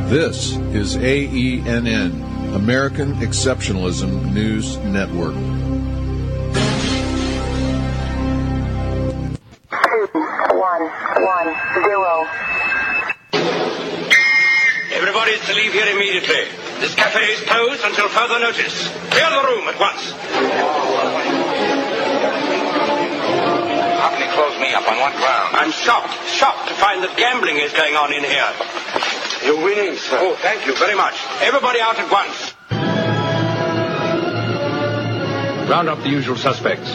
This is AENN, American Exceptionalism News Network. 2110. Everybody is to leave here immediately. This cafe is closed until further notice. Clear the room at once. How can he close me up? On what ground? I'm shocked to find that gambling is going on in here. You're winning, sir. Oh, thank you very much. Everybody out at once. Round up the usual suspects.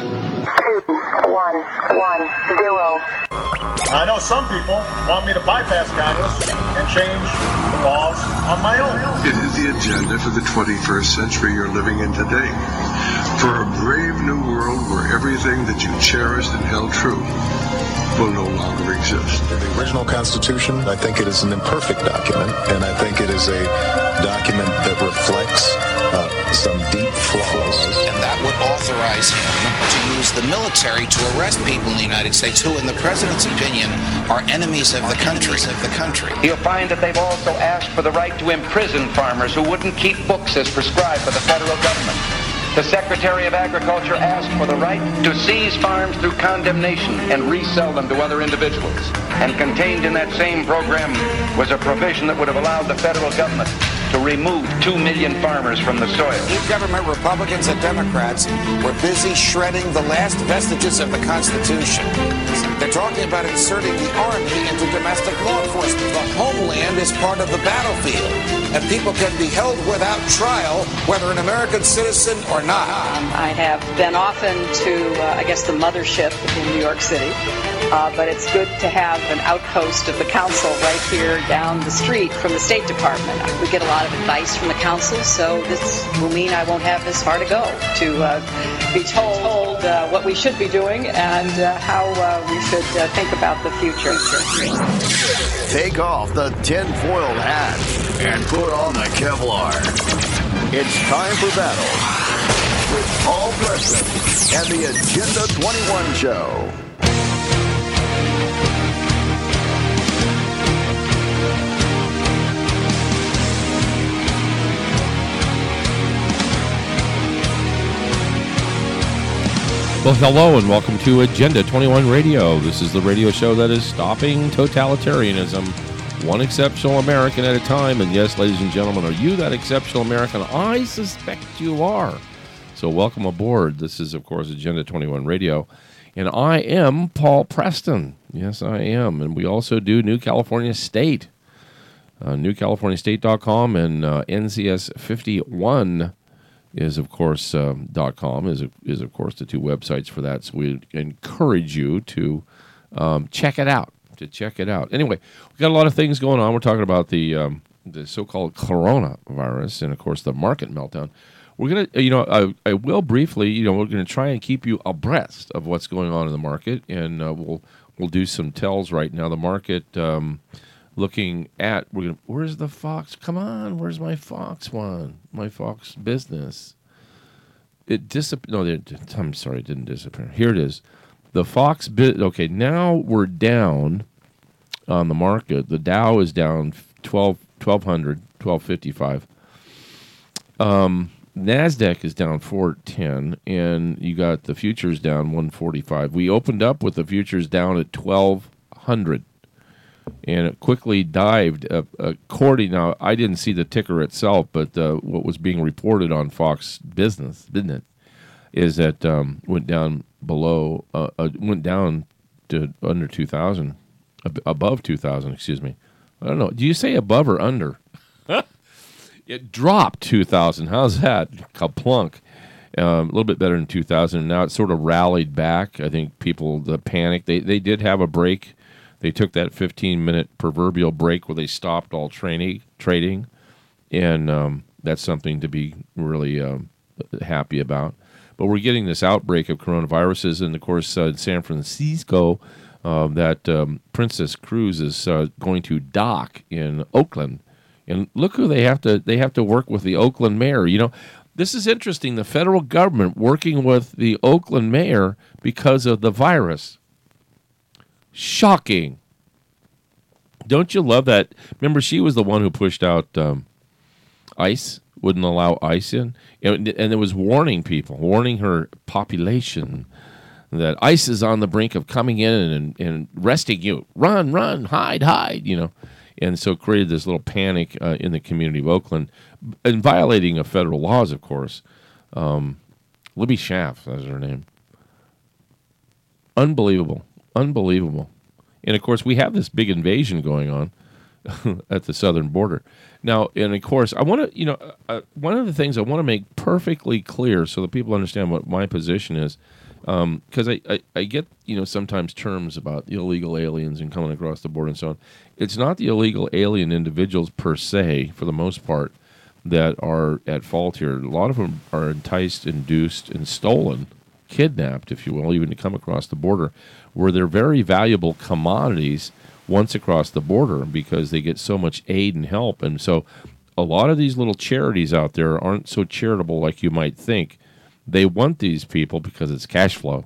2110. I know some people want me to bypass Congress and change the laws on my own. It is the agenda for the 21st century you're living in today. For a brave new world where everything that you cherished and held true will no longer exist. The original Constitution, I think it is an imperfect document, and I think it is a document that reflects some deep flaws. And that would authorize him to use the military to arrest people in the United States who, in the president's opinion, are enemies of the country. You'll find that they've also asked for the right to imprison farmers who wouldn't keep books as prescribed by the federal government. The Secretary of Agriculture asked for the right to seize farms through condemnation and resell them to other individuals. And contained in that same program was a provision that would have allowed the federal government to remove 2 million farmers from the soil. Government Republicans and Democrats were busy shredding the last vestiges of the Constitution. They're talking about inserting the Army into domestic law enforcement. The homeland is part of the battlefield, and people can be held without trial, whether an American citizen or not. I have been often to, the mothership in New York City, but it's good to have an outpost of the council right here down the street from the State Department. We get a lot of advice from the council, so this will mean I won't have this far to go to be told what we should be doing and how we should think about the future. Take off the tinfoil hat and put on the Kevlar. It's time for battle with Paul Preston and the Agenda 21 Show. Well, hello and welcome to Agenda 21 Radio. This is the radio show that is stopping totalitarianism, one exceptional American at a time. And yes, ladies and gentlemen, are you that exceptional American? I suspect you are. So welcome aboard. This is, of course, Agenda 21 Radio. And I am Paul Preston. Yes, I am. And we also do New California State. NewCaliforniaState.com and NCS51 is of course .com is of course the two websites for that. So we encourage you to check it out. Anyway, we got a lot of things going on. We're talking about the so-called coronavirus and of course the market meltdown. We're gonna, I will briefly, we're gonna try and keep you abreast of what's going on in the market, and we'll do some tells right now. The market. Looking at, where's the Fox? Come on, where's my Fox one? My Fox business. It disappeared. No, I'm sorry, it didn't disappear. Here it is. The Fox okay, now we're down on the market. The Dow is down 1200, 1255. NASDAQ is down 410, and you got the futures down 145. We opened up with the futures down at 1200. And it quickly dived according. Now, I didn't see the ticker itself, but what was being reported on Fox Business, didn't it, is that went down went down to under 2,000, above 2,000. Excuse me. I don't know. Do you say above or under? It dropped 2,000. How's that? Kaplunk. A little bit better than 2,000. And now it sort of rallied back. I think the panic. They did have a break. They took that 15-minute proverbial break where they stopped all trading, and that's something to be really happy about. But we're getting this outbreak of coronaviruses, and of course, in San Francisco, that Princess Cruise is going to dock in Oakland, and look who they have to work with, the Oakland mayor. This is interesting. The federal government working with the Oakland mayor because of the virus. Shocking. Don't you love that? Remember, she was the one who pushed out ICE, wouldn't allow ICE in, and it was warning people, warning her population that ICE is on the brink of coming in and arresting you. Run, hide, And so created this little panic in the community of Oakland, and violating of federal laws, of course. Libby Schaaf, that's her name. Unbelievable. And, of course, we have this big invasion going on at the southern border. Now, and, of course, I want to, one of the things I want to make perfectly clear so that people understand what my position is, because I get, sometimes terms about illegal aliens and coming across the border and so on. It's not the illegal alien individuals per se, for the most part, that are at fault here. A lot of them are enticed, induced, and stolen, kidnapped, if you will, even to come across the border, where they're very valuable commodities once across the border because they get so much aid and help. And so a lot of these little charities out there aren't so charitable like you might think. They want these people because it's cash flow.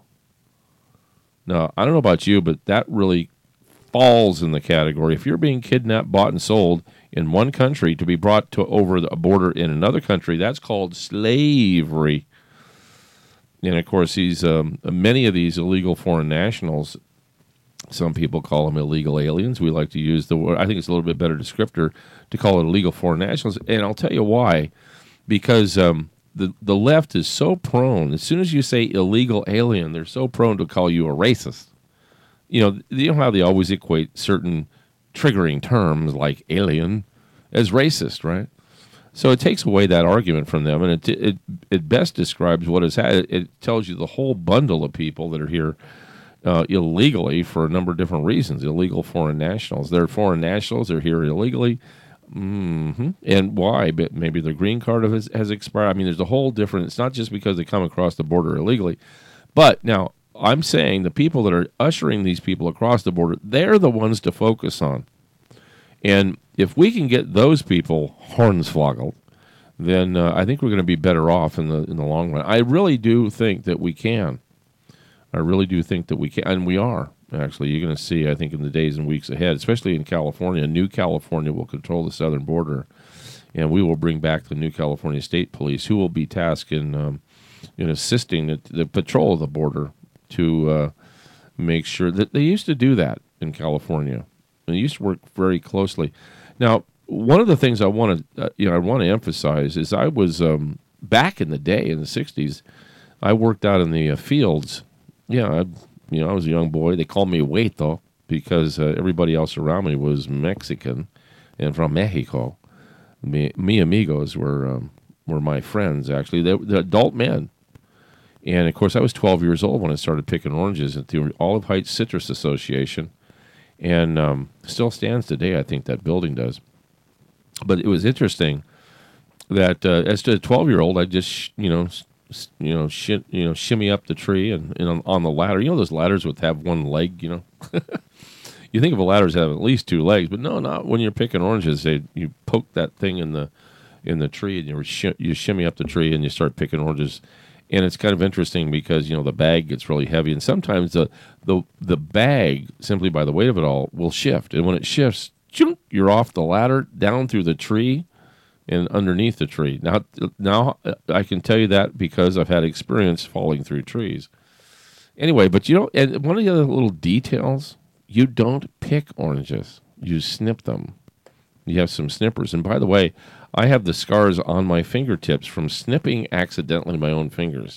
Now, I don't know about you, but that really falls in the category. If you're being kidnapped, bought, and sold in one country to be brought to over the border in another country, that's called slavery. And, of course, many of these illegal foreign nationals, some people call them illegal aliens. We like to use the word, I think it's a little bit better descriptor to call it illegal foreign nationals. And I'll tell you why. Because the left is so prone, as soon as you say illegal alien, they're so prone to call you a racist. You know how they always equate certain triggering terms like alien as racist, right? So it takes away that argument from them, and it best describes what is happening. It tells you the whole bundle of people that are here illegally for a number of different reasons. Illegal foreign nationals. They're foreign nationals. They're here illegally. Mm-hmm. And why? But maybe their green card has expired. I mean, there's a whole different. It's not just because they come across the border illegally. But now I'm saying the people that are ushering these people across the border, they're the ones to focus on. And if we can get those people hornswoggled, then I think we're going to be better off in the long run. I really do think that we can. And we are. Actually, you're going to see, I think, in the days and weeks ahead, especially in California, New California will control the southern border, and we will bring back the New California State Police, who will be tasked in assisting the patrol of the border to make sure that they used to do that in California. And they used to work very closely. Now, one of the things I want to emphasize is I was back in the day in the '60s. I worked out in the fields. Yeah, I was a young boy. They called me Hueto because everybody else around me was Mexican and from Mexico. Mi amigos were my friends, actually. They're adult men. And, of course, I was 12 years old when I started picking oranges at the Olive Heights Citrus Association. And still stands today, I think that building does. But it was interesting that as to a 12-year-old, I just, shimmy up the tree and on the ladder. You know those ladders would have one leg, You think of a ladder as having at least two legs, but no, not when you're picking oranges. You poke that thing in the tree and you shimmy up the tree and you start picking oranges. And it's kind of interesting because, the bag gets really heavy. And sometimes the bag, simply by the weight of it all, will shift. And when it shifts, you're off the ladder, down through the tree, and underneath the tree. Now I can tell you that because I've had experience falling through trees. Anyway, but and one of the other little details, you don't pick oranges. You snip them. You have some snippers. And by the way, I have the scars on my fingertips from snipping accidentally my own fingers.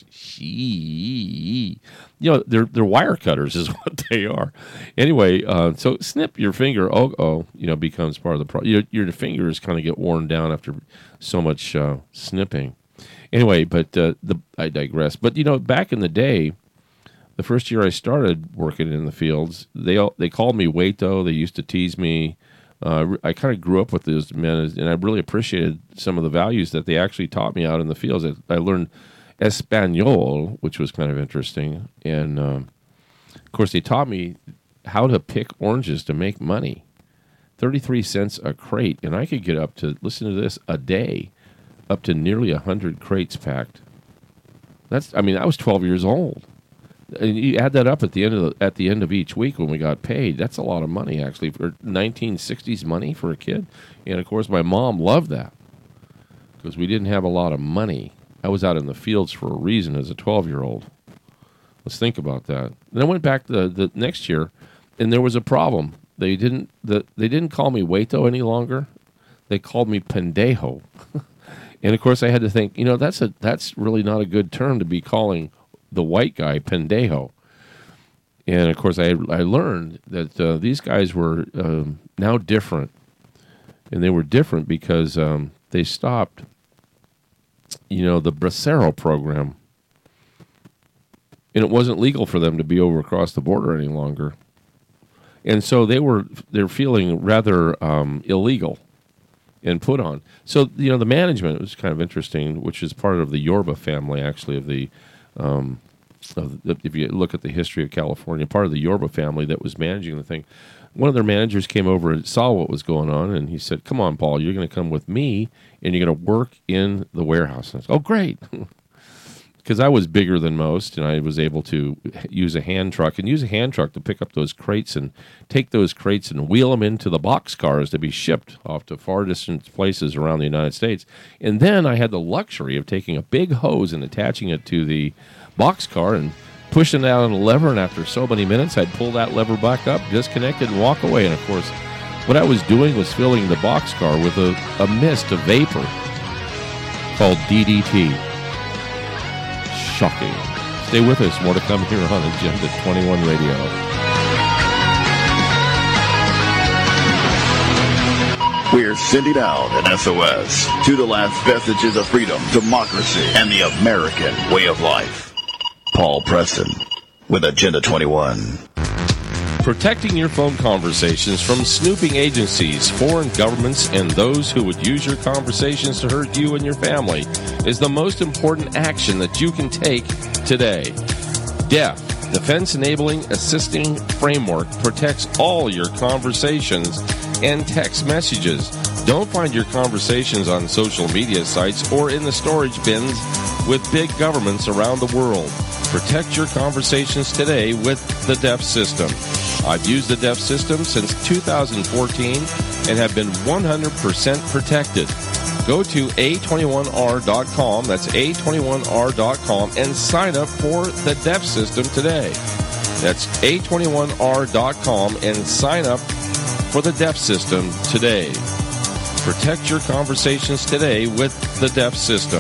They're wire cutters is what they are. Anyway, so snip your finger. Becomes part of the problem. Your fingers kind of get worn down after so much snipping. Anyway, but I digress. But back in the day, the first year I started working in the fields, they called me Hueto. They used to tease me. I kind of grew up with those men, and I really appreciated some of the values that they actually taught me out in the fields. I learned Espanol, which was kind of interesting, and of course they taught me how to pick oranges to make money. 33 cents a crate, and I could get up to, listen to this, a day, up to nearly 100 crates packed. I was 12 years old. And you add that up at the end of each week when we got paid. That's a lot of money, actually, for 1960s money for a kid. And, of course, my mom loved that because we didn't have a lot of money. I was out in the fields for a reason as a 12-year-old. Let's think about that. Then I went back the next year, and there was a problem. They didn't call me Hueto any longer. They called me Pendejo. And, of course, I had to think, that's really not a good term to be calling the white guy Pendejo. And, of course, I learned that these guys were now different. And they were different because they stopped, the Bracero program. And it wasn't legal for them to be over across the border any longer. And so they're feeling rather illegal and put on. So, the management was kind of interesting, which is part of the Yorba family, actually, if you look at the history of California, part of the Yorba family that was managing the thing. One of their managers came over and saw what was going on, and he said, "Come on, Paul, you're going to come with me, and you're going to work in the warehouse." And I said, "Oh, great." Because I was bigger than most, and I was able to use a hand truck to pick up those crates and take those crates and wheel them into the boxcars to be shipped off to far distant places around the United States. And then I had the luxury of taking a big hose and attaching it to the boxcar and pushing it out on a lever, and after so many minutes, I'd pull that lever back up, disconnect it, and walk away. And, of course, what I was doing was filling the boxcar with a mist, a vapor called DDT. Shocking. Stay with us. More to come here on Agenda 21 Radio. We're sending out an SOS to the last vestiges of freedom, democracy, and the American way of life. Paul Preston with Agenda 21. Protecting your phone conversations from snooping agencies, foreign governments, and those who would use your conversations to hurt you and your family is the most important action that you can take today. DEF, Defense Enabling Assisting Framework, protects all your conversations and text messages. Don't find your conversations on social media sites or in the storage bins with big governments around the world. Protect your conversations today with the DEF system. I've used the DEF system since 2014 and have been 100% protected. Go to A21R.com, that's A21R.com, and sign up for the DEF system today. That's A21R.com and sign up for the DEF system today. Protect your conversations today with the DEF system.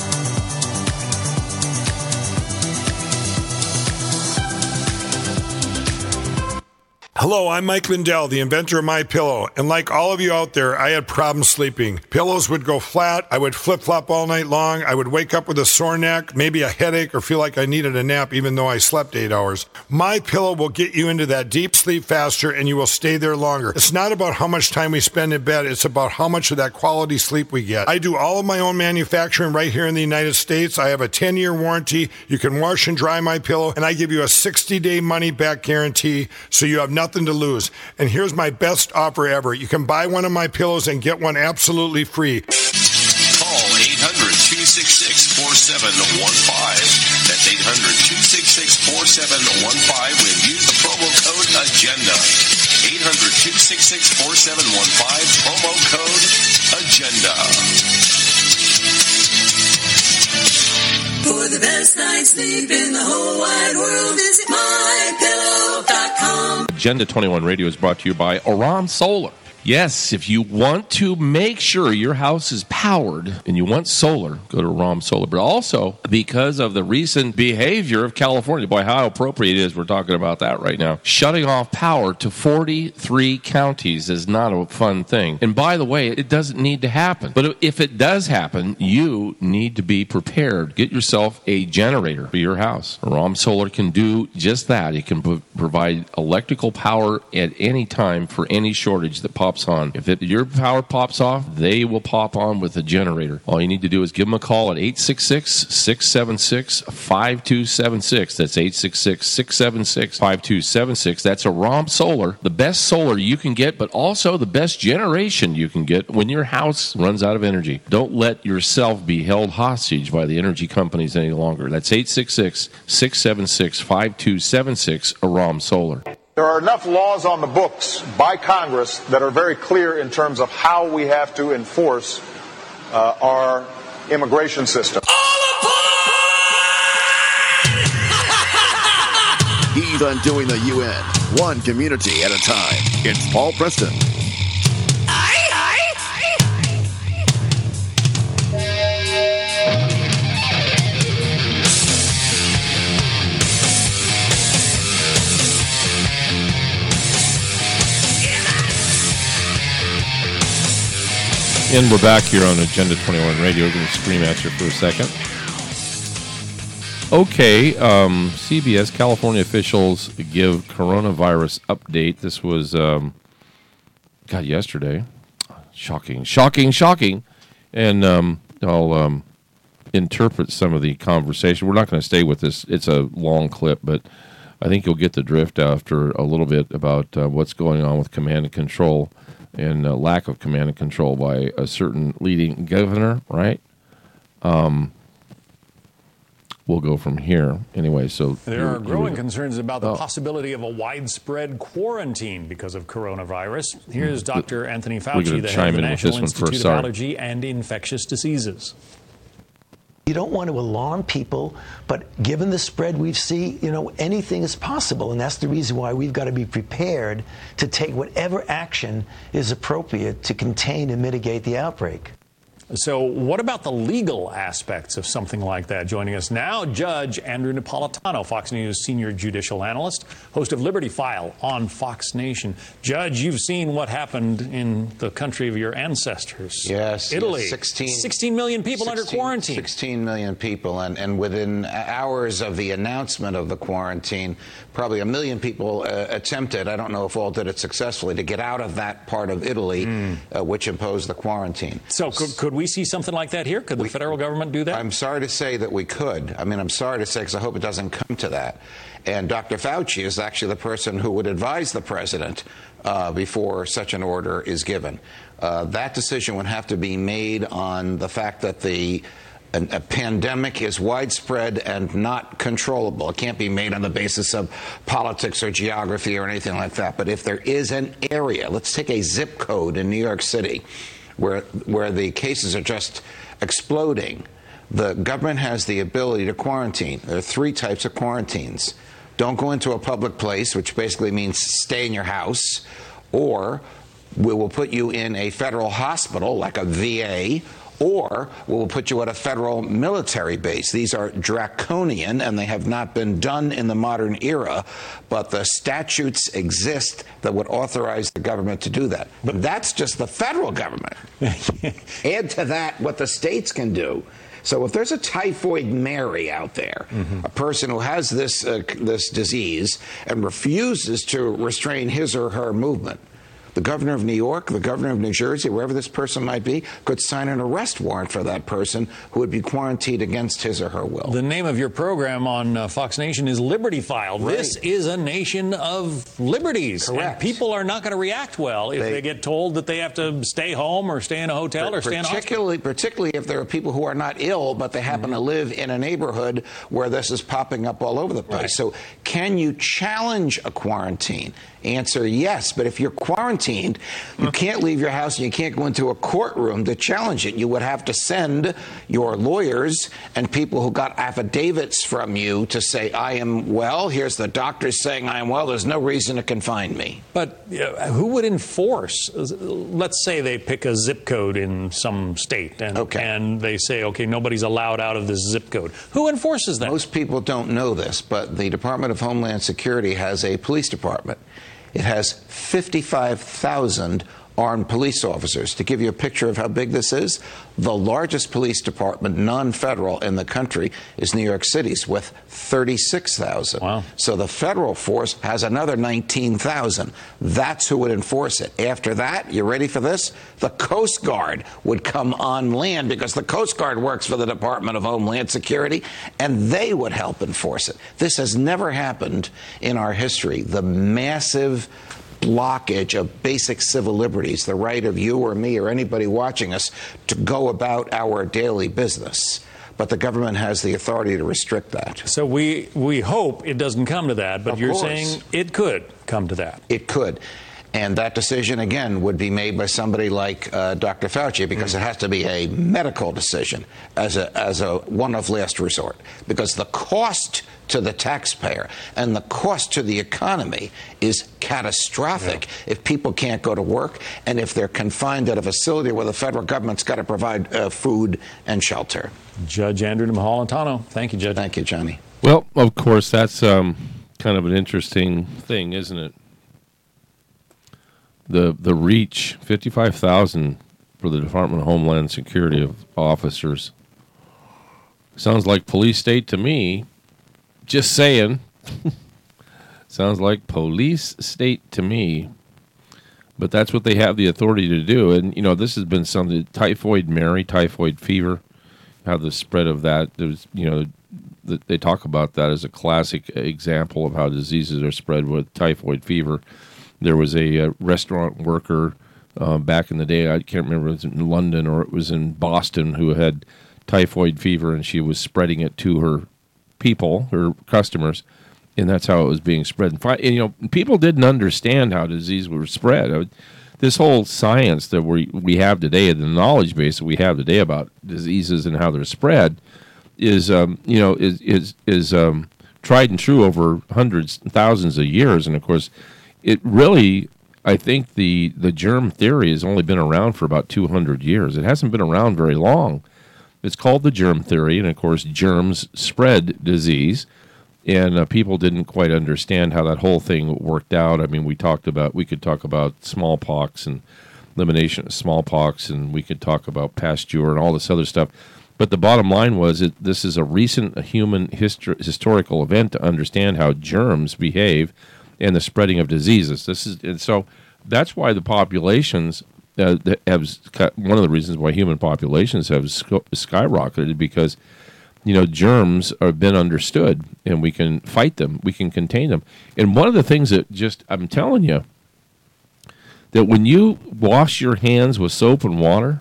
Hello, I'm Mike Lindell, the inventor of MyPillow, and like all of you out there, I had problems sleeping. Pillows would go flat, I would flip-flop all night long, I would wake up with a sore neck, maybe a headache, or feel like I needed a nap even though I slept 8 hours. MyPillow will get you into that deep sleep faster, and you will stay there longer. It's not about how much time we spend in bed, it's about how much of that quality sleep we get. I do all of my own manufacturing right here in the United States. I have a 10-year warranty. You can wash and dry MyPillow, and I give you a 60-day money-back guarantee, so you have nothing to lose. And here's my best offer ever. You can buy one of my pillows and get one absolutely free. Call 800-266-4715. That's 800-266-4715 and use the promo code AGENDA. 800-266-4715, promo code AGENDA. For the best night's sleep in the whole wide world, visit MyPillow.com. Agenda 21 Radio is brought to you by Aram Solar. Yes, if you want to make sure your house is powered and you want solar, go to Aram Solar. But also, because of the recent behavior of California, boy, how appropriate it is we're talking about that right now. Shutting off power to 43 counties is not a fun thing. And by the way, it doesn't need to happen. But if it does happen, you need to be prepared. Get yourself a generator for your house. Aram Solar can do just that. It can provide electrical power at any time for any shortage that pops pops on. If your power pops off, they will pop on with a generator. All you need to do is give them a call at 866-676-5276. That's 866-676-5276. That's Aram Solar, the best solar you can get, but also the best generation you can get when your house runs out of energy. Don't let yourself be held hostage by the energy companies any longer. That's 866-676-5276, Aram Solar. There are enough laws on the books by Congress that are very clear in terms of how we have to enforce our immigration system. He's undoing the UN, one community at a time. It's Paul Preston. And we're back here on Agenda 21 Radio. We're going to scream at you for a second. Okay, CBS, California officials give coronavirus update. This was, yesterday. Shocking. And I'll interpret some of the conversation. We're not going to stay with this. It's a long clip, but I think you'll get the drift after a little bit about what's going on with command and control and lack of command and control by a certain leading governor, right? We'll go from here. Anyway, so... There are growing concerns about the possibility of a widespread quarantine because of coronavirus. Here's Dr. Anthony Fauci, the head of the National Institute of Allergy and Infectious Diseases. You don't want to alarm people, but given the spread we've seen, anything is possible. And that's the reason why we've got to be prepared to take whatever action is appropriate to contain and mitigate the outbreak. So what about the legal aspects of something like that? Joining us now, Judge Andrew Napolitano, Fox News senior judicial analyst, host of Liberty File on Fox Nation. Judge, you've seen what happened in the country of your ancestors. Yes. Italy. 16 million people under quarantine. 16 million people. And within hours of the announcement of the quarantine, probably 1 million people attempted, I don't know if all did it successfully, to get out of that part of Italy, which imposed the quarantine. So could we see something like that here? Could the federal government do that? I'm sorry to say that we could. I'm sorry to say because I hope it doesn't come to that. And Dr. Fauci is actually the person who would advise the president before such an order is given. That decision would have to be made on the fact that a pandemic is widespread and not controllable. It can't be made on the basis of politics or geography or anything like that. But if there is an area, let's take a zip code in New York City, where the cases are just exploding, the government has the ability to quarantine. There are 3 types of quarantines. Don't go into a public place, which basically means stay in your house, or we will put you in a federal hospital like a VA, or we will put you at a federal military base. These are draconian, and they have not been done in the modern era, but the statutes exist that would authorize the government to do that. But that's just the federal government. Add to that what the states can do. So if there's a typhoid Mary out there, a person who has this disease and refuses to restrain his or her movement, the governor of New York, the governor of New Jersey, wherever this person might be, could sign an arrest warrant for that person who would be quarantined against his or her will. The name of your program on Fox Nation is Liberty File. Right. This is a nation of liberties. Correct. And people are not going to react well if they get told that they have to stay home or stay in a hotel or stay in a hospital. Particularly if there are people who are not ill, but they happen to live in a neighborhood where this is popping up all over the place. Right. So can you challenge a quarantine? Answer, yes. But if you're quarantined, you can't leave your house and you can't go into a courtroom to challenge it. You would have to send your lawyers and people who got affidavits from you to say, I am well. Here's the doctor saying I am well. There's no reason to confine me. But who would enforce? Let's say they pick a zip code in some state and they say, okay, nobody's allowed out of this zip code. Who enforces that? Most people don't know this, but the Department of Homeland Security has a police department. It has 55,000 armed police officers. To give you a picture of how big this is, the largest police department, non-federal, in the country is New York City's with 36,000. Wow. So the federal force has another 19,000. That's who would enforce it. After that, you ready for this? The Coast Guard would come on land, because the Coast Guard works for the Department of Homeland Security, and they would help enforce it. This has never happened in our history. The massive blockage of basic civil liberties, the right of you or me or anybody watching us to go about our daily business. But the government has the authority to restrict that. So we hope it doesn't come to that, but you're saying it could come to that. It could. And that decision, again, would be made by somebody like Dr. Fauci, because it has to be a medical decision as a one of last resort. Because the cost to the taxpayer and the cost to the economy is catastrophic if people can't go to work and if they're confined at a facility where the federal government's got to provide food and shelter. Judge Andrew Napolitano. Thank you, Judge. Thank you, Johnny. Well, of course, that's kind of an interesting thing, isn't it? The reach, 55,000 for the Department of Homeland Security of officers. Sounds like police state to me. Just saying. Sounds like police state to me. But that's what they have the authority to do. And, this has been something, typhoid Mary, typhoid fever, how the spread of that, there's, they talk about that as a classic example of how diseases are spread with typhoid fever. There was a restaurant worker back in the day, I can't remember if it was in London or it was in Boston, who had typhoid fever, and she was spreading it to her people, her customers, and that's how it was being spread. And, people didn't understand how disease was spread. This whole science that we have today, the knowledge base that we have today about diseases and how they're spread, is tried and true over hundreds, thousands of years, and of course, it really, I think the germ theory has only been around for about 200 years. It hasn't been around very long. It's called the germ theory, and of course, germs spread disease, and people didn't quite understand how that whole thing worked out. I mean, we could talk about smallpox and elimination of smallpox, and we could talk about Pasteur and all this other stuff. But the bottom line was this is a recent human historical event to understand how germs behave and the spreading of diseases. So that's why the populations one of the reasons why human populations have skyrocketed, because germs have been understood and we can fight them, we can contain them. And one of the things that I'm telling you, that when you wash your hands with soap and water,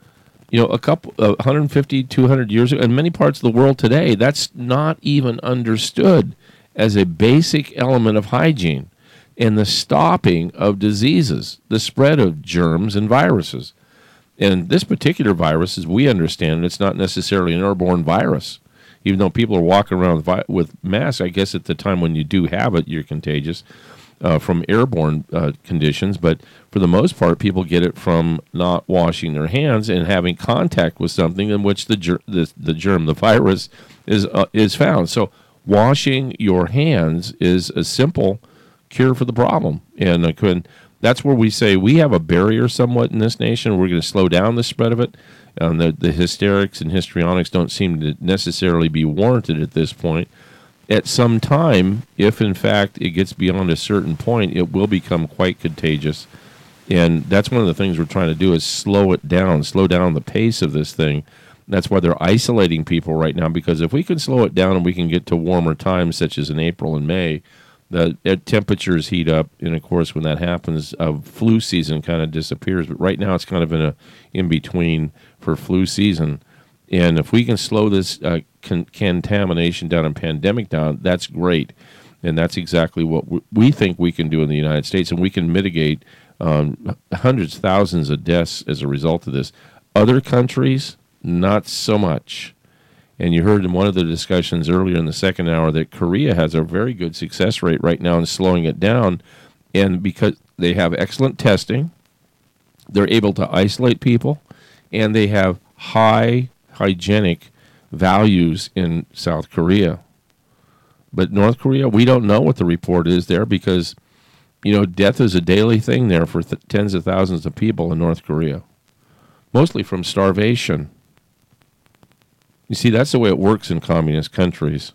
150, 200 years ago, in many parts of the world today, that's not even understood as a basic element of hygiene and the stopping of diseases, the spread of germs and viruses. And this particular virus, as we understand, it's not necessarily an airborne virus. Even though people are walking around with masks, I guess at the time when you do have it, you're contagious from airborne conditions. But for the most part, people get it from not washing their hands and having contact with something in which the germ, the virus, is found. So washing your hands is a simple cure for the problem. And that's where we say we have a barrier somewhat in this nation. We're going to slow down the spread of it. The hysterics and histrionics don't seem to necessarily be warranted at this point. At some time, if in fact it gets beyond a certain point, it will become quite contagious. And that's one of the things we're trying to do, is slow down the pace of this thing. That's why they're isolating people right now, because if we can slow it down and we can get to warmer times, such as in April and May, the temperatures heat up, and of course, when that happens, flu season kind of disappears. But right now, it's kind of in a in-between for flu season. And if we can slow this contamination down and pandemic down, that's great. And that's exactly what we think we can do in the United States, and we can mitigate hundreds, thousands of deaths as a result of this. Other countries, not so much. And you heard in one of the discussions earlier in the second hour that Korea has a very good success rate right now in slowing it down. And because they have excellent testing, they're able to isolate people, and they have high hygienic values in South Korea. But North Korea, we don't know what the report is there, because death is a daily thing there for tens of thousands of people in North Korea, mostly from starvation. You see, that's the way it works in communist countries.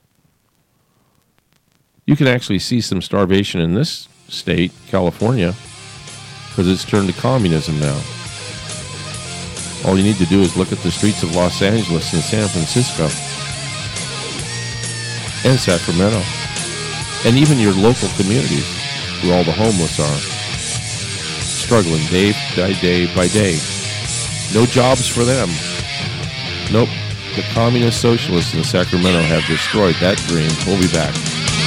You can actually see some starvation in this state, California, because it's turned to communism now. All you need to do is look at the streets of Los Angeles and San Francisco and Sacramento, and even your local communities where all the homeless are, struggling day by day. No jobs for them. Nope. The communist socialists in Sacramento have destroyed that dream. We'll be back.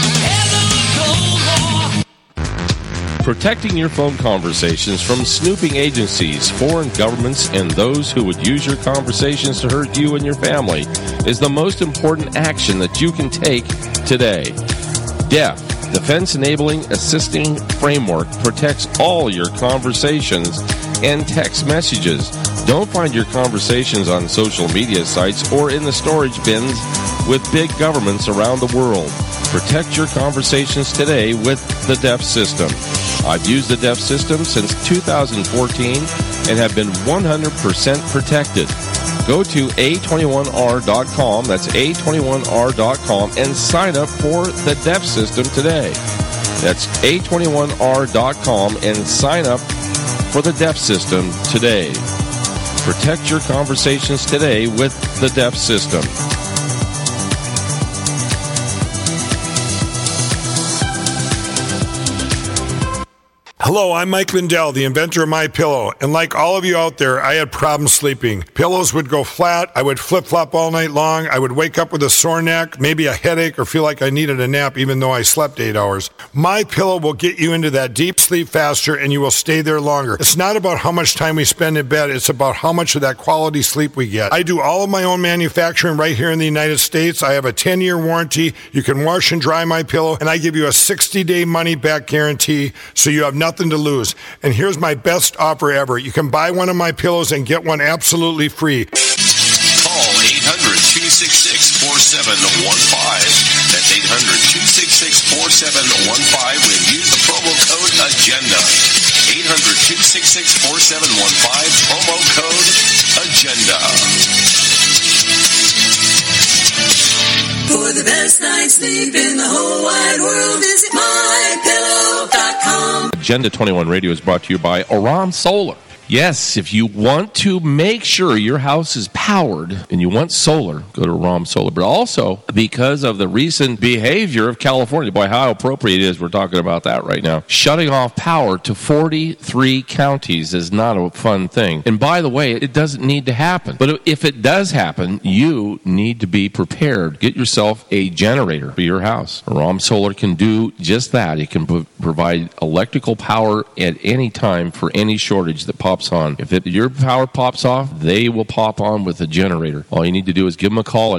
Protecting your phone conversations from snooping agencies, foreign governments, and those who would use your conversations to hurt you and your family is the most important action that you can take today. DEF, Defense Enabling Assisting Framework, protects all your conversations and text messages. Don't find your conversations on social media sites or in the storage bins with big governments around the world. Protect your conversations today with the DEF system. I've used the DEF system since 2014 and have been 100% protected. Go to A21R.com, that's A21R.com, and sign up for the DEF system today. That's A21R.com and sign up for the DEF system today. Protect your conversations today with the DEF system. Hello, I'm Mike Lindell, the inventor of MyPillow, and like all of you out there, I had problems sleeping. Pillows would go flat, I would flip-flop all night long, I would wake up with a sore neck, maybe a headache, or feel like I needed a nap even though I slept 8 hours. MyPillow will get you into that deep sleep faster and you will stay there longer. It's not about how much time we spend in bed, it's about how much of that quality sleep we get. I do all of my own manufacturing right here in the United States. I have a 10-year warranty. You can wash and dry MyPillow, and I give you a 60-day money-back guarantee, so you have nothing to lose. And here's my best offer ever. You can buy one of my pillows and get one absolutely free. Call 800-266-4715. That's 800-266-4715 when use the promo code AGENDA. 800-266-4715, promo code AGENDA. For the best night's sleep in the whole wide world, visit MyPillow.com. Agenda 21 Radio is brought to you by Aram Solar. Yes, if you want to make sure your house is powered and you want solar, go to Aram Solar. But also, because of the recent behavior of California, boy, how appropriate it is, we're talking about that right now. Shutting off power to 43 counties is not a fun thing. And by the way, it doesn't need to happen. But if it does happen, you need to be prepared. Get yourself a generator for your house. Aram Solar can do just that. It can provide electrical power at any time for any shortage that pops on. If your power pops off, they will pop on with a generator. All you need to do is give them a call at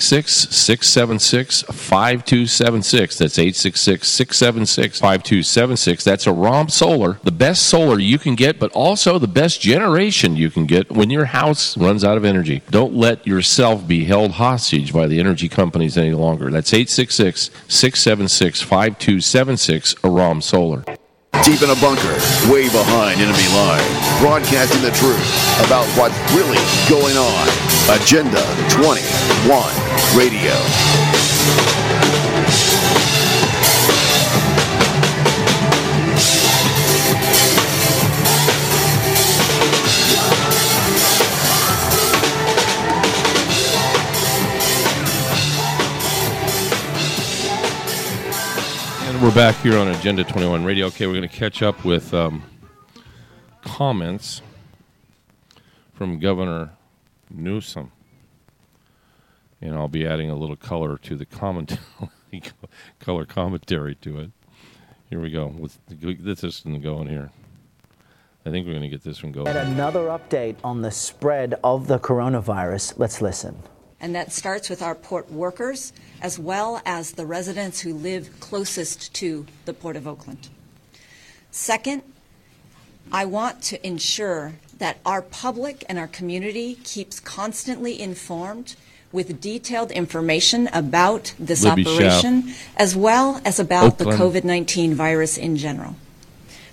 866-676-5276. That's 866-676-5276. That's Aram Solar, the best solar you can get, but also the best generation you can get when your house runs out of energy. Don't let yourself be held hostage by the energy companies any longer. That's 866-676-5276, Aram Solar. Deep in a bunker, way behind enemy lines, broadcasting the truth about what's really going on. Agenda 21 Radio. We're back here on Agenda 21 Radio. Okay, we're going to catch up with comments from Governor Newsom. And I'll be adding a little color to the color commentary to it. Here we go. Let's get this one going here. I think we're going to get this one going. Another update on the spread of the coronavirus. Let's listen. And that starts with our port workers, as well as the residents who live closest to the Port of Oakland. Second, I want to ensure that our public and our community keeps constantly informed with detailed information about this Libby operation, Schaaf, as well as about Oakland. the COVID-19 virus in general.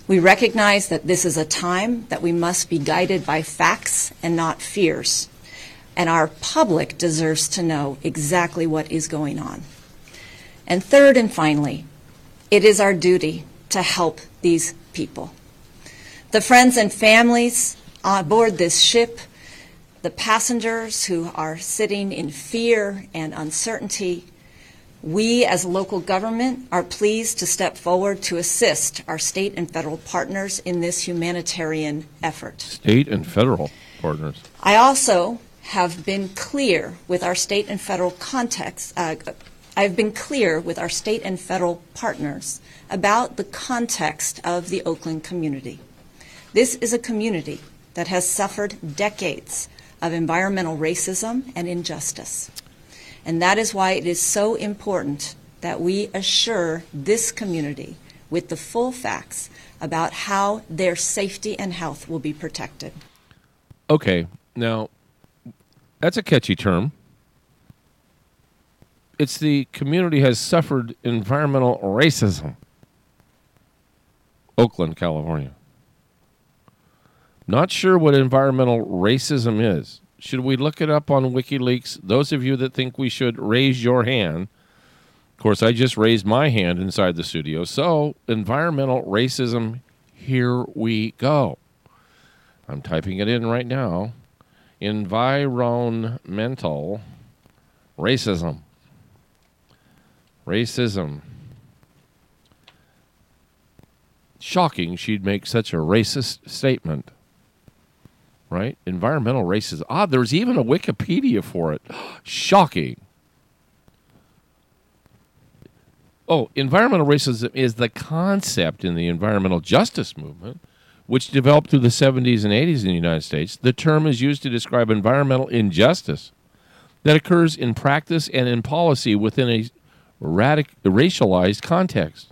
We recognize that this is a time that we must be guided by facts and not fears, and our public deserves to know exactly what is going on. And third and finally, it is our duty to help these people. The friends and families on board this ship, the passengers who are sitting in fear and uncertainty, we as local government are pleased to step forward to assist our state and federal partners in this humanitarian effort. State and federal partners. I also have been clear with our state and federal I've been clear with our state and federal partners about the context of the Oakland community. This is a community that has suffered decades of environmental racism and injustice. And that is why it is so important that we assure this community with the full facts about how their safety and health will be protected. Okay, now, that's a catchy term. It's the community has suffered environmental racism. Oakland, California. Not sure what environmental racism is. Should we look it up on WikiLeaks? Those of you that think we should, raise your hand. Of course, I just raised my hand inside the studio. So, environmental racism, here we go. I'm typing it in right now. Environmental racism. Racism. Shocking she'd make such a racist statement. Right? Environmental racism. There's even a Wikipedia for it. Shocking. Environmental racism is the concept in the environmental justice movement, which developed through the 70s and 80s in the United States. The term is used to describe environmental injustice that occurs in practice and in policy within a racialized context.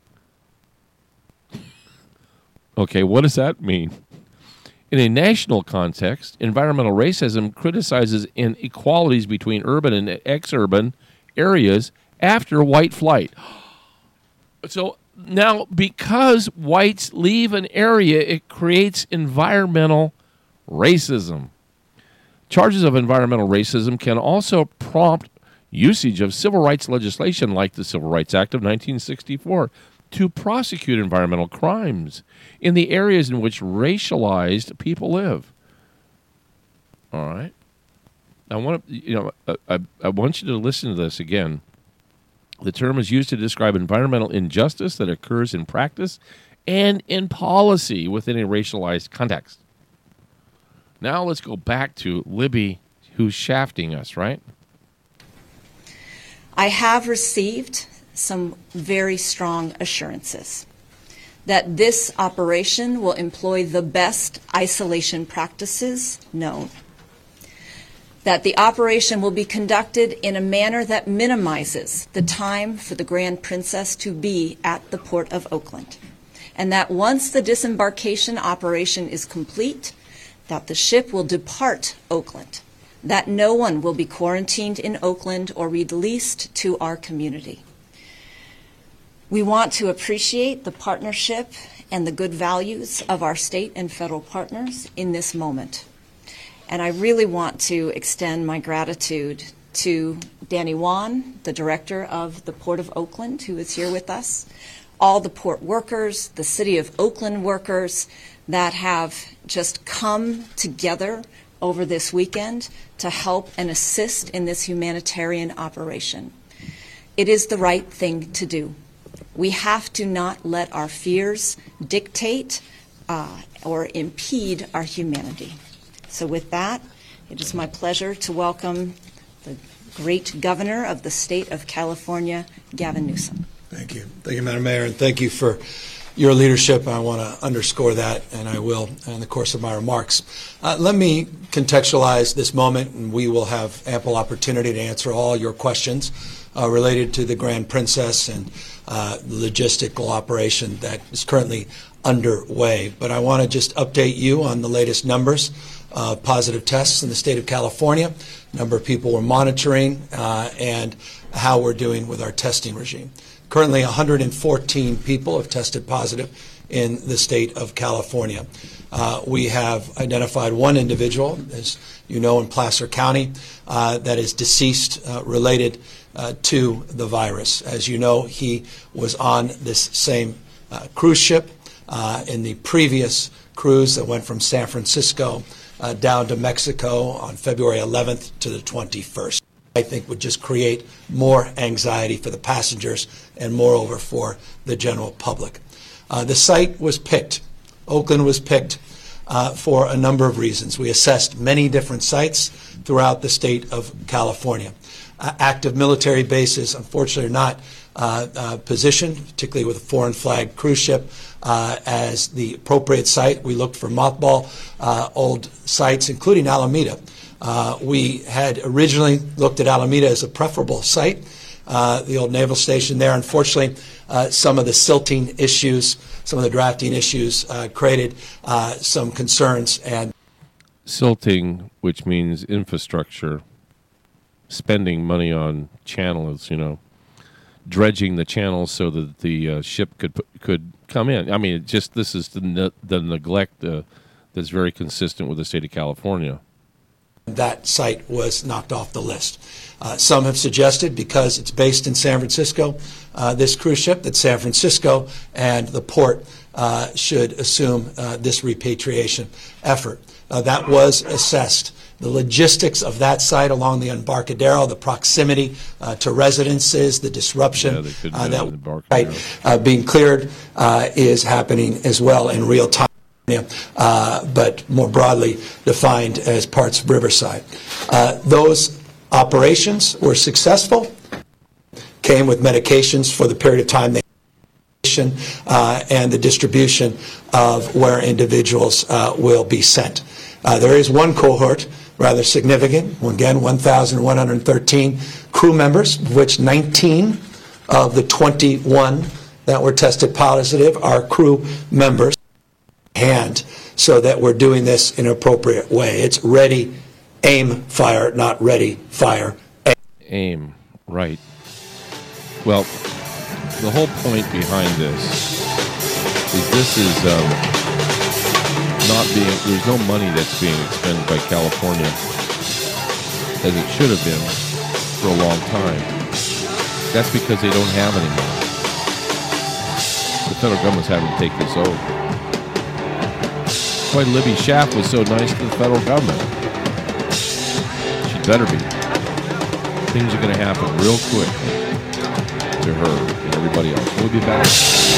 Okay, what does that mean? In a national context, environmental racism criticizes inequalities between urban and exurban areas after white flight. So now, because whites leave an area, it creates environmental racism. Charges of environmental racism can also prompt usage of civil rights legislation like the Civil Rights Act of 1964 to prosecute environmental crimes in the areas in which racialized people live. All right. I want you to listen to this again. The term is used to describe environmental injustice that occurs in practice and in policy within a racialized context. Now let's go back to Libby, who's shafting us, right? I have received some very strong assurances that this operation will employ the best isolation practices known, that the operation will be conducted in a manner that minimizes the time for the Grand Princess to be at the Port of Oakland, and that once the disembarkation operation is complete, that the ship will depart Oakland, that no one will be quarantined in Oakland or released to our community. We want to appreciate the partnership and the good values of our state and federal partners in this moment. And I really want to extend my gratitude to Danny Wan, the director of the Port of Oakland, who is here with us, all the port workers, the City of Oakland workers that have just come together over this weekend to help and assist in this humanitarian operation. It is the right thing to do. We have to not let our fears dictate or impede our humanity. So with that, it is my pleasure to welcome the great governor of the state of California, Gavin Newsom. Thank you. Thank you, Madam Mayor, and thank you for your leadership. I want to underscore that, and I will in the course of my remarks. Let me contextualize this moment, and we will have ample opportunity to answer all your questions related to the Grand Princess and the logistical operation that is currently underway. But I want to just update you on the latest numbers of positive tests in the state of California, number of people we're monitoring, and how we're doing with our testing regime. Currently, 114 people have tested positive in the state of California. We have identified one individual, as you know, in Placer County that is deceased related to the virus. As you know, he was on this same cruise ship in the previous cruise that went from San Francisco down to Mexico on February 11th to the 21st. I think would just create more anxiety for the passengers and moreover for the general public. The site was picked. Oakland was picked for a number of reasons. We assessed many different sites throughout the state of California. Active military bases, unfortunately, are not positioned, particularly with a foreign flag cruise ship, as the appropriate site. We looked for mothball old sites, including Alameda. We had originally looked at Alameda as a preferable site, the old naval station there. Unfortunately, some of the silting issues, some of the drafting issues created some concerns. And silting, which means infrastructure, spending money on channels, dredging the channels so that the ship could come in. I mean, this is the neglect that's very consistent with the state of California. That site was knocked off the list. Some have suggested, because it's based in San Francisco, this cruise ship, that San Francisco and the port should assume this repatriation effort. That was assessed. The logistics of that site along the Embarcadero, the proximity to residences, the disruption that being cleared is happening as well in real time. But more broadly defined as parts of Riverside. Those operations were successful, came with medications for the period of time they and the distribution of where individuals will be sent. There is one cohort, rather significant, again, 1,113 crew members, of which 19 of the 21 that were tested positive are crew members. Hand, so that we're doing this in an appropriate way. It's ready, aim, fire, not ready, fire, aim. Aim, right. Well, the whole point behind this is not being, there's no money that's being expended by California as it should have been for a long time. That's because they don't have any money. The federal government's having to take this over. That's why Libby Schaaf was so nice to the federal government. She better be. Things are going to happen real quick to her and everybody else. We'll be back.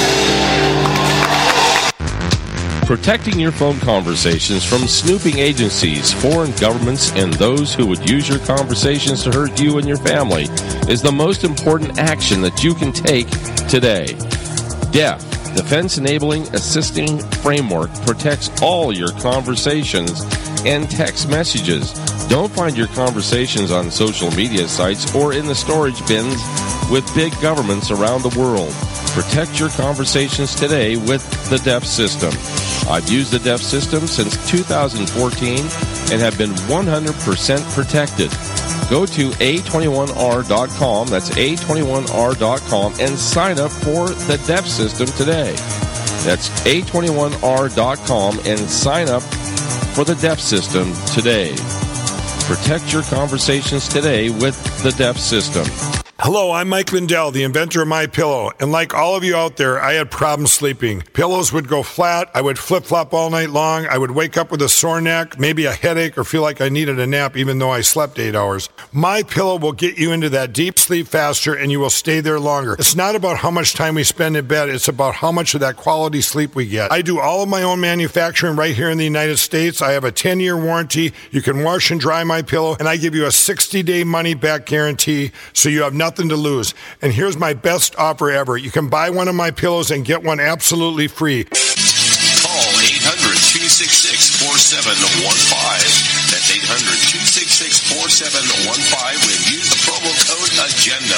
Protecting your phone conversations from snooping agencies, foreign governments, and those who would use your conversations to hurt you and your family is the most important action that you can take today. DEF, Defense Enabling Assisting Framework, protects all your conversations and text messages. Don't find your conversations on social media sites or in the storage bins with big governments around the world. Protect your conversations today with the DEF system. I've used the DEF system since 2014 and have been 100% protected. Go to A21R.com, that's A21R.com, and sign up for the DEF system today. That's A21R.com and sign up for the DEF system today. Protect your conversations today with the DEF system. Hello, I'm Mike Lindell, the inventor of MyPillow, and like all of you out there, I had problems sleeping. Pillows would go flat, I would flip-flop all night long, I would wake up with a sore neck, maybe a headache, or feel like I needed a nap even though I slept 8 hours. MyPillow will get you into that deep sleep faster and you will stay there longer. It's not about how much time we spend in bed, it's about how much of that quality sleep we get. I do all of my own manufacturing right here in the United States. I have a 10-year warranty. You can wash and dry MyPillow, and I give you a 60-day money-back guarantee, so you have nothing to lose. And here's my best offer ever. You can buy one of my pillows and get one absolutely free. Call 800-266-4715. That's 800-266-4715 when use the promo code AGENDA.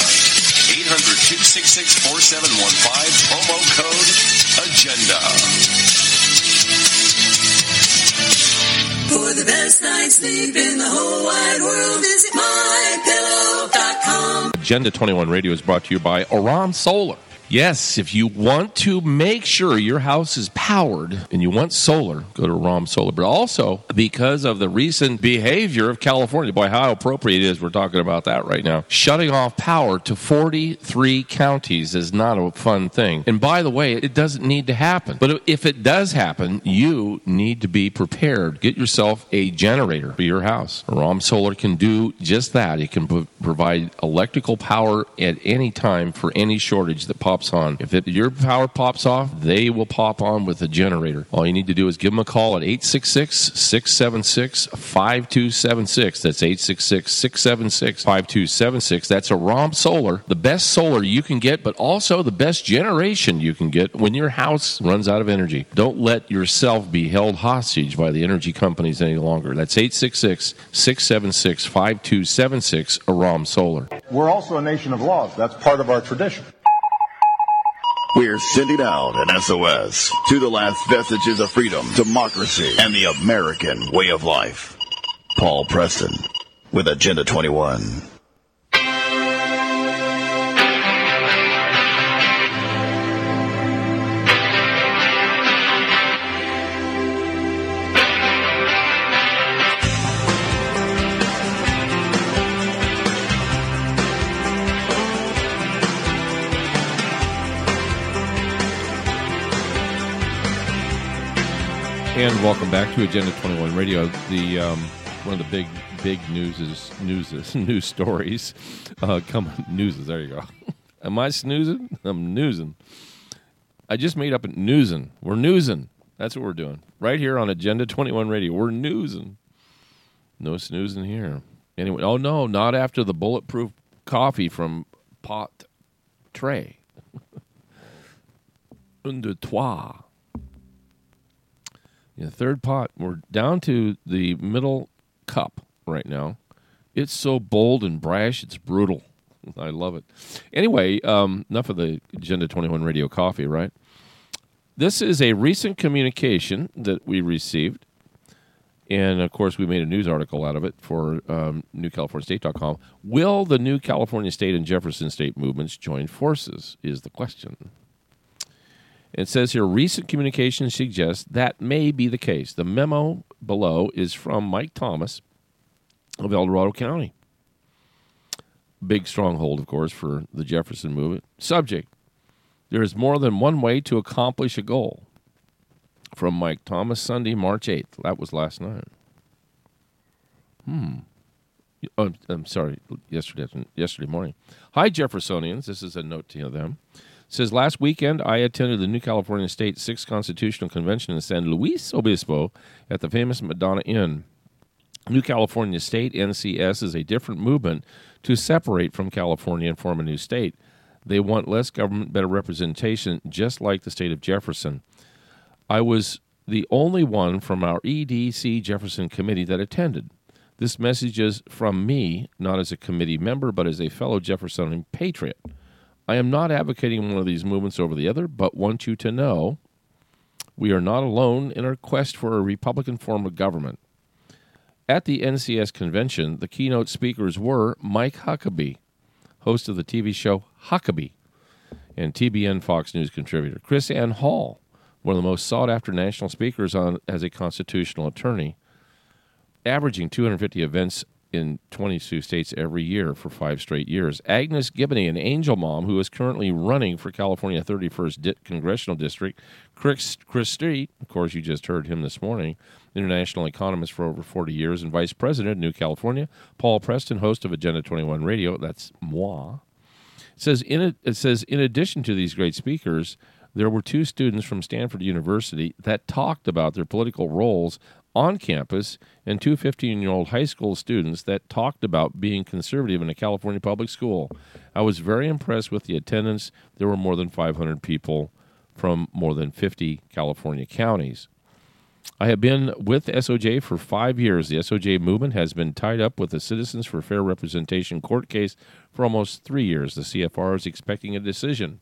800-266-4715, promo code AGENDA. For the best night's sleep in the whole wide world, visit MyPillow.com. Agenda 21 Radio is brought to you by Oran Solar. Yes, if you want to make sure your house is powered and you want solar, go to ROM Solar. But also, because of the recent behavior of California, boy, how appropriate it is we're talking about that right now. Shutting off power to 43 counties is not a fun thing. And by the way, it doesn't need to happen. But if it does happen, you need to be prepared. Get yourself a generator for your house. ROM Solar can do just that. It can provide electrical power at any time for any shortage that pops on. If your power pops off, they will pop on with a generator. All you need to do is give them a call at 866-676-5276. That's 866-676-5276. That's a ROM Solar, the best solar you can get, but also the best generation you can get when your house runs out of energy. Don't let yourself be held hostage by the energy companies any longer. That's 866-676-5276, a ROM Solar. We're also a nation of laws. That's part of our tradition. We're sending out an SOS to the last vestiges of freedom, democracy, and the American way of life. Paul Preston with Agenda 21. And welcome back to Agenda 21 Radio. The one of the big news stories. There you go. Am I snoozing? I'm newsing. I just made up a newsing. We're newsing. That's what we're doing right here on Agenda 21 Radio. We're newsing. No snoozing here. Anyway, oh no, not after the bulletproof coffee from Pot Tray. Un, deux, trois. The third pot, we're down to the middle cup right now. It's so bold and brash, it's brutal. I love it. Anyway, enough of the Agenda 21 Radio coffee, right? This is a recent communication that we received, and of course we made a news article out of it for NewCaliforniaState.com. Will the New California State and Jefferson State movements join forces, is the question. It says here, recent communications suggest that may be the case. The memo below is from Mike Thomas of El Dorado County. Big stronghold, of course, for the Jefferson movement. Subject, there is more than one way to accomplish a goal. From Mike Thomas, Sunday, March 8th. That was last night. Oh, I'm sorry, yesterday morning. Hi, Jeffersonians. This is a note to them. It says, last weekend, I attended the New California State 6th Constitutional Convention in San Luis Obispo at the famous Madonna Inn. New California State, NCS, is a different movement to separate from California and form a new state. They want less government, better representation, just like the state of Jefferson. I was the only one from our EDC Jefferson committee that attended. This message is from me, not as a committee member, but as a fellow Jeffersonian patriot. I am not advocating one of these movements over the other, but want you to know we are not alone in our quest for a Republican form of government. At the NCS convention, the keynote speakers were Mike Huckabee, host of the TV show Huckabee, and TBN Fox News contributor, Chris Ann Hall, one of the most sought-after national speakers as a constitutional attorney, averaging 250 events in 22 states every year for 5 straight years. Agnes Gibney, an angel mom who is currently running for California 31st Congressional District. Chris Street, of course, you just heard him this morning, international economist for over 40 years and vice president of New California. Paul Preston, host of Agenda 21 Radio. That's moi. It says, in addition to these great speakers, there were 2 students from Stanford University that talked about their political roles on campus, and 2 15-year-old high school students that talked about being conservative in a California public school. I was very impressed with the attendance. There were more than 500 people from more than 50 California counties. I have been with SOJ for 5 years. The SOJ movement has been tied up with the Citizens for Fair Representation court case for almost 3 years. The CFR is expecting a decision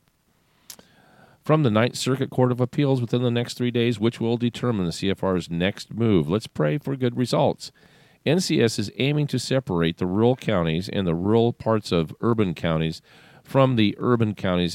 from the Ninth Circuit Court of Appeals within the next 3 days, which will determine the CFR's next move. Let's pray for good results. NCS is aiming to separate the rural counties and the rural parts of urban counties from the urban counties.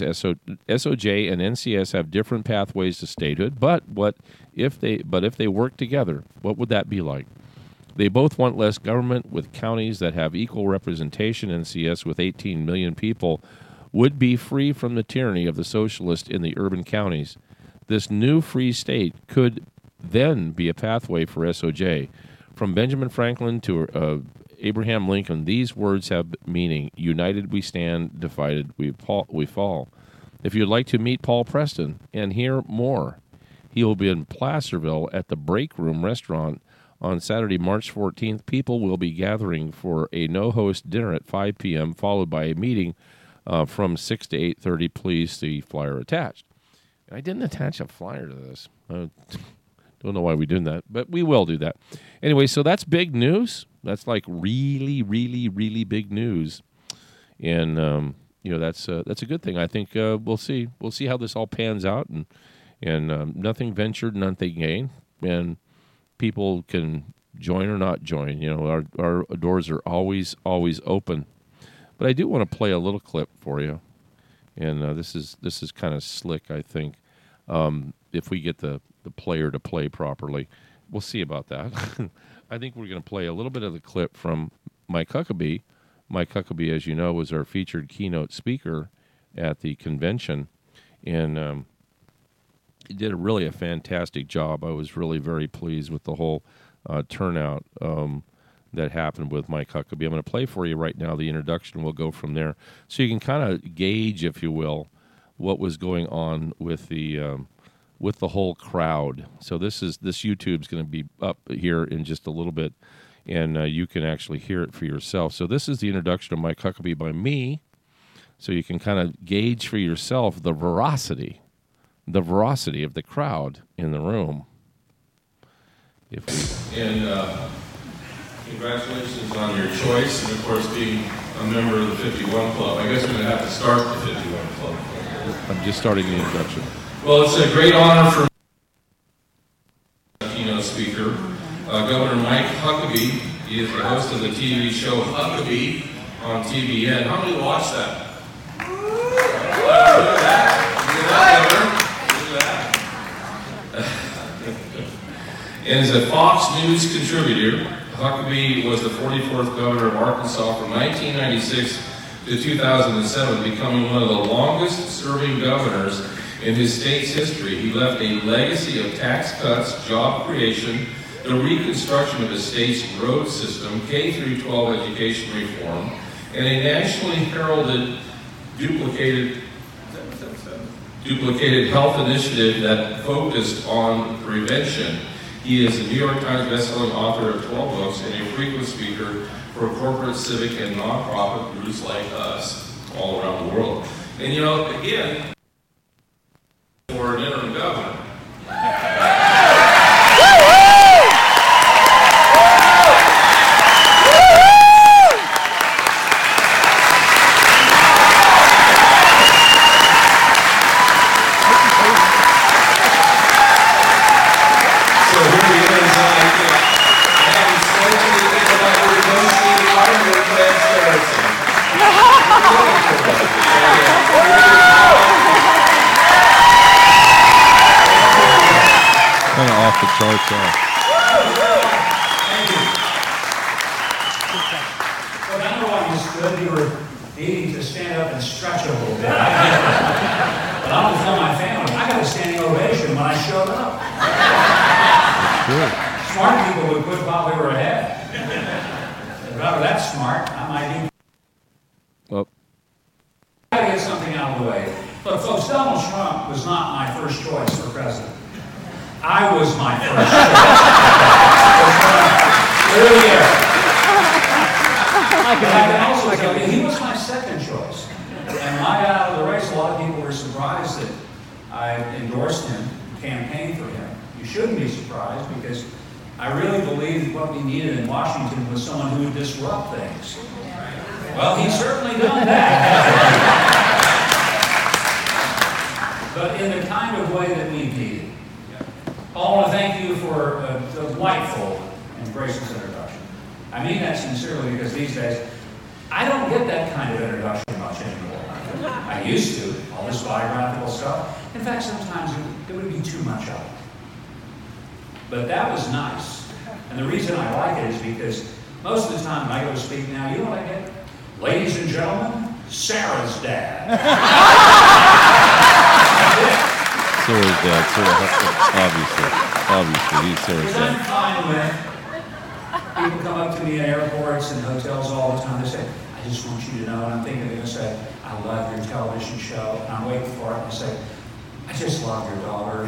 SOJ and NCS have different pathways to statehood, but if they work together, what would that be like? They both want less government, with counties that have equal representation. NCS, with 18 million people, would be free from the tyranny of the socialists in the urban counties. This new free state could then be a pathway for SOJ. From Benjamin Franklin to Abraham Lincoln, these words have meaning. United we stand, divided we fall. If you'd like to meet Paul Preston and hear more, he will be in Placerville at the Break Room restaurant on Saturday, March 14th. People will be gathering for a no-host dinner at 5 p.m., followed by a meeting from 6 to 8:30. Please see flyer attached. I didn't attach a flyer to this. Don't know why we did that, but we will do that. Anyway, so that's big news. That's like really, really, really big news, and that's a good thing. I think we'll see how this all pans out, and nothing ventured, nothing gained, and people can join or not join. Our doors are always open. But I do want to play a little clip for you, and this is kind of slick, I think. If we get the player to play properly, we'll see about that. I think we're going to play a little bit of the clip from Mike Huckabee. Mike Huckabee, as you know, was our featured keynote speaker at the convention, and he did a fantastic job. I was really very pleased with the whole turnout that happened with Mike Huckabee. I'm going to play for you right now the introduction. We'll go from there, so you can kind of gauge, if you will, what was going on with the whole crowd. So this YouTube's going to be up here in just a little bit, and you can actually hear it for yourself. So this is the introduction of Mike Huckabee by me, so you can kind of gauge for yourself the veracity of the crowd in the room. Congratulations on your choice, and of course being a member of the 51 Club. I guess we're going to have to start the 51 Club. I'm just starting the introduction. Well, it's a great honor for keynote speaker, Governor Mike Huckabee. He is the host of the TV show Huckabee on TBN. How many watch that? Look at that, Governor. Look at that. And is a Fox News contributor. Huckabee was the 44th governor of Arkansas from 1996 to 2007, becoming one of the longest-serving governors in his state's history. He left a legacy of tax cuts, job creation, the reconstruction of the state's road system, K-12 education reform, and a nationally heralded duplicated health initiative that focused on prevention. He is a New York Times bestselling author of 12 books and a frequent speaker for corporate, civic, and nonprofit groups like us all around the world. And again, for an interim governor. Kind of off the charts. Well, I know I was good. You were needing to stand up and stretch a little bit. But I was telling my family, I got a standing ovation when I showed up. Smart people would quit while we were ahead. If I were that smart, I might be. Well, I gotta get something out of the way. Look, folks, Donald Trump was not my first choice for president. I was my first choice. I can also tell you, he was my second choice. And when I got out of the race, a lot of people were surprised that I endorsed him, campaigned for him. You shouldn't be surprised, because I really believed what we needed in Washington was someone who would disrupt things. Well, he's certainly done that. But in the kind of way that we needed. I want to thank you for a delightful and gracious introduction. I mean that sincerely, because these days, I don't get that kind of introduction much anymore. I used to, all this biographical stuff. In fact, sometimes it would be too much of it. But that was nice. And the reason I like it is because most of the time when I go to speak now, you know what I get? Ladies and gentlemen, Sarah's dad. Sarah's dad, obviously, he's Sarah's Because I'm dad. fine with people come up to me in airports and hotels all the time. They say, I just want you to know, and I'm thinking they're going to say, I love your television show, and I'm waiting for it, and they say, I just love your daughter.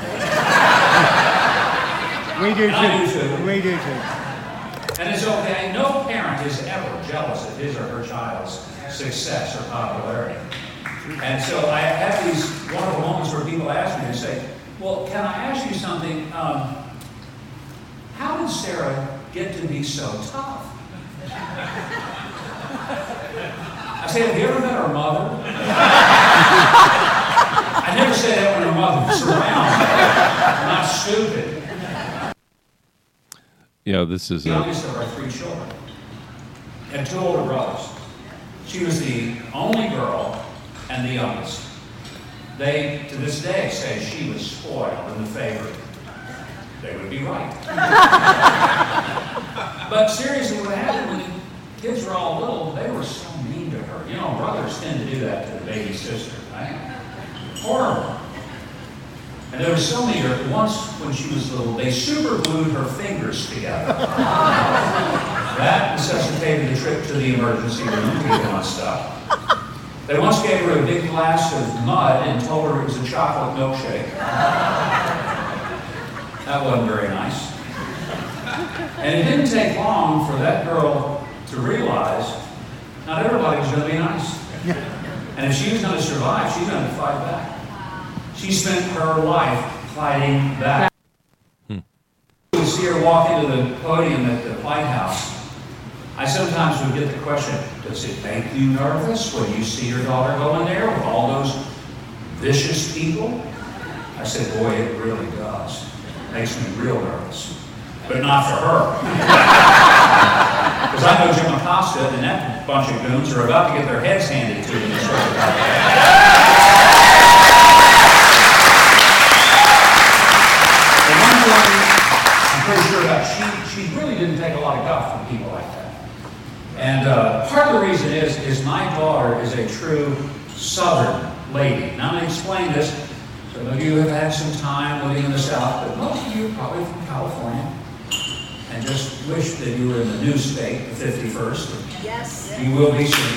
We do I too. do too. We do too. And it's okay. No parent is ever jealous of his or her child's success or popularity. And so I have these wonderful moments where people ask me and say, well, can I ask you something? How did Sarah get to be so tough? I say, have you ever met her mother? I never say that when her mother was around. I'm not stupid. Yeah, this is The youngest of our 3 children. Had 2 older brothers. She was the only girl and the youngest. They, to this day, say she was spoiled and the favorite. They would be right. But seriously, what happened when the kids were all little, they were so mean to her. You know, brothers tend to do that to the baby sister, right? Horrible. And there was so many, once when she was little, they super glued her fingers together. That necessitated a trip to the emergency room to get on stuff. They once gave her a big glass of mud and told her it was a chocolate milkshake. That wasn't very nice. And it didn't take long for that girl to realize not everybody was going to be nice. And if she was going to survive, she's going to fight back. She spent her life fighting back. You would see her walk into the podium at the White House. I sometimes would get the question, does it make you nervous when you see your daughter go in there with all those vicious people? I said, boy, it really does. It makes me real nervous. But not for her. Because I know Jim Acosta and that bunch of goons are about to get their heads handed to them. The one thing I'm pretty sure about, she really didn't take a lot of guff from people like that. And part of the reason is my daughter is a true Southern lady. Now I'm going to explain this. Some of you have had some time living in the South, but most of you are probably from California and just wish that you were in the new state, the 51st. Yes. You will be soon.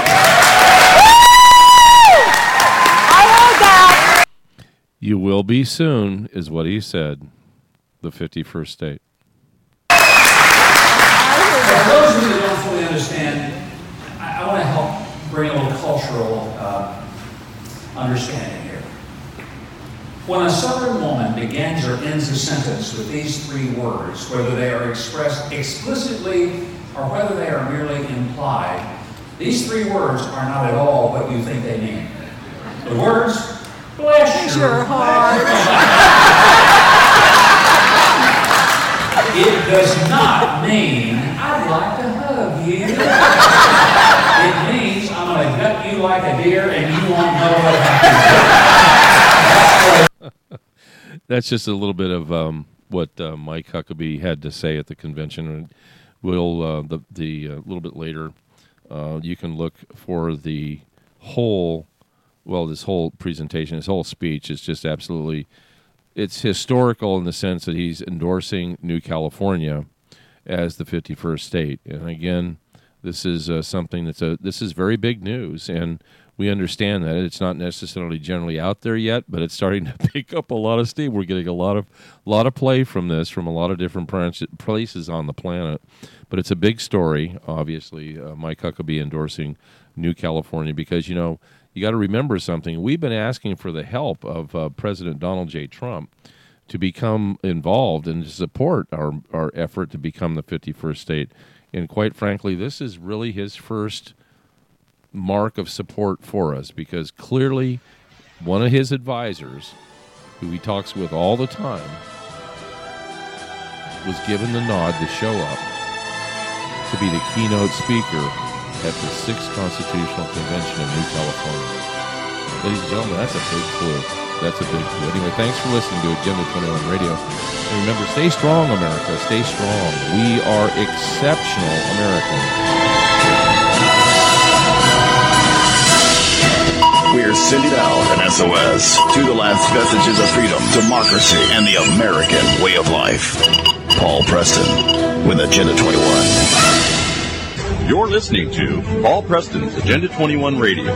I heard that. You will be soon, is what he said. The 51st state. For those of you who don't fully understand, I want to help bring a little cultural understanding here. When a Southern woman begins or ends a sentence with these 3 words, whether they are expressed explicitly or whether they are merely implied, these 3 words are not at all what you think they mean. The words, bless your heart. It does not mean, I'd like to hug you. It means, I'm going to gut you like a deer and you won't know what happened. That's just a little bit of what Mike Huckabee had to say at the convention. We'll a little bit later. You can look for the whole. Well, this whole presentation, this whole speech is just absolutely. It's historical in the sense that he's endorsing New California as the 51st state. And again, this is something this is very big news, and we understand that it's not necessarily generally out there yet, but it's starting to pick up a lot of steam. We're getting a lot of play from this from a lot of different places on the planet. But it's a big story, obviously. Mike Huckabee endorsing New California because, you know, you got to remember something. We've been asking for the help of President Donald J. Trump to become involved and to support our effort to become the 51st state. And quite frankly, this is really his first mark of support for us because clearly one of his advisors, who he talks with all the time, was given the nod to show up to be the keynote speaker at the 6th Constitutional Convention of New California. Ladies and gentlemen, that's a big clue. That's a big clue. Anyway, thanks for listening to Agenda 21 Radio. And remember, stay strong, America. Stay strong. We are exceptional Americans. We're sending out an SOS to the last vestiges of freedom, democracy, and the American way of life. Paul Preston with Agenda 21. You're listening to Paul Preston's Agenda 21 Radio.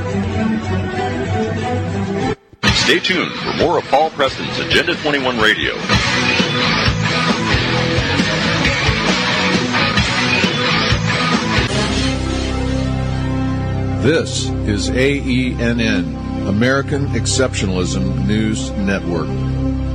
Stay tuned for more of Paul Preston's Agenda 21 Radio. This is AENN, American Exceptionalism News Network.